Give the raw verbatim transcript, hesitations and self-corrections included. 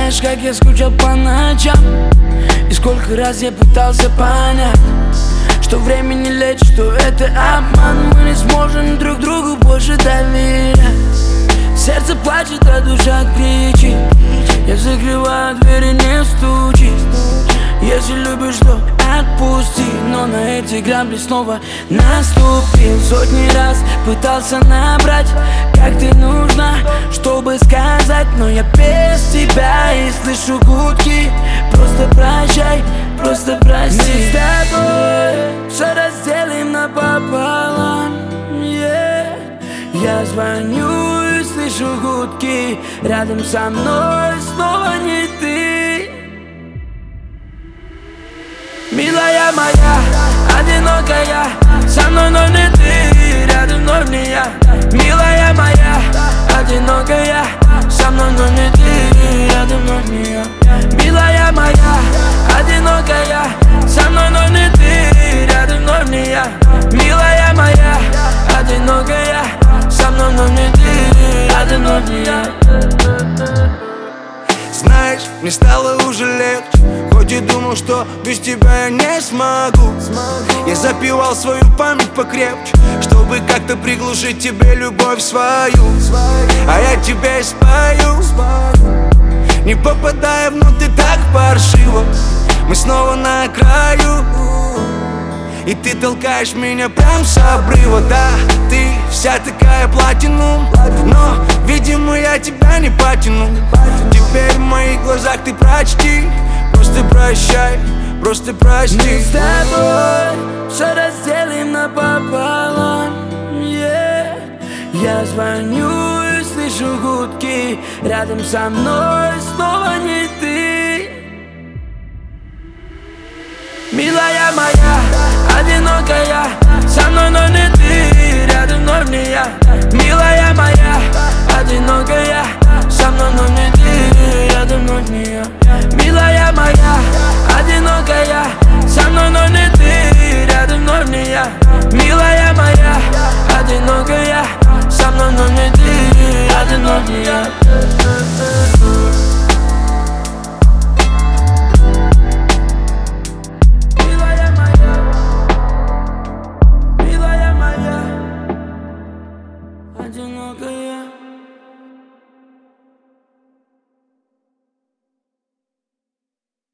знаешь, как я скучал по ночам, и сколько раз я пытался понять, что время не лечит, что это обман. Мы не сможем друг другу больше доверять. Сердце плачет, а душа кричит. Я закрываю дверь и не стучи. Если любишь, то отпусти. Но на эти грабли снова наступил. Сотни раз пытался набрать, как ты нужна, чтобы сказать, но я без тебя и слышу гудки. Просто прощай, просто прости. Мы с тобой все разделим напополам, yeah. Я звоню и слышу гудки. Рядом со мной снова не ты. Милая моя, одинокая, со мной, но не ты. Рядом вновь не я. Милая моя, одинокая, со мной, но не ты. Рядом вновь не я. Милая моя, одинокая, со мной, но не ты. Рядом вновь не я. Милая моя, одинокая, со мной, но не ты. Рядом вновь не я. Знаешь, мне стало уже легче, хоть и думал, что без тебя я не смогу. Я запивал свою память покрепче, чтобы как-то приглушить тебе любовь свою. А я тебе спою, не попадая внутрь так паршиво. Мы снова на краю, и ты толкаешь меня прям с обрыва. Да, ты вся такая платинум, но, видимо, я тебя не потяну. Теперь в моих глазах ты прочти. Просто прощай, просто прости. Мы с тобой все разделим напополам, yeah. Я звоню и слышу гудки. Рядом со мной снова не ты. Милая моя, одинокая, со мной, но не ты. Рядом вновь не я. Милая моя, одинокая, со мной, но не ты. Рядом вновь не я. Милая моя, одинокая, со мной, но не ты. Рядом вновь не я. Милая моя, одинокая, со мной, но не ты. Рядом вновь не я.